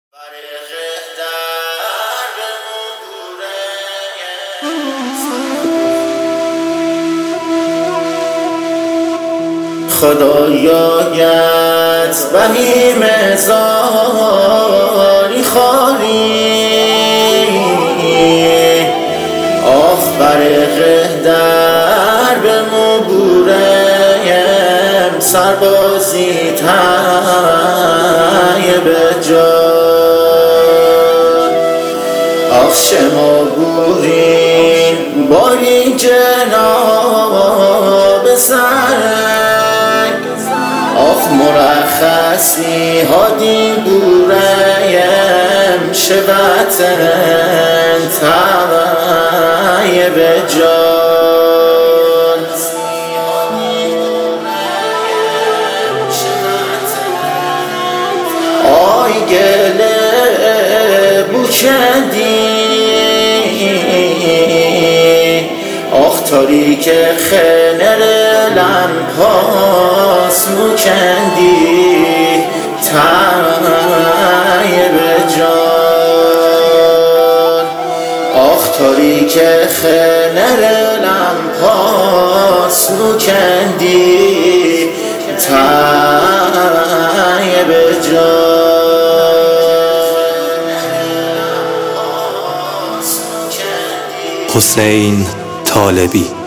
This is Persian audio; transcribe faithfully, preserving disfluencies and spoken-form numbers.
خدایایت بهیم زاری خاری آخ برق در به مبورم سربازی تای به جان آخ شما بورین باری جناب سرک آخ مرخصی هادی بوریم شبتن تای به جان آی گله بوکندی آخ تاریک خنر لنپاس موکندی تای به جان آخ تاریک خنر لنپاس موکندی تای به جان. حسین طالبی.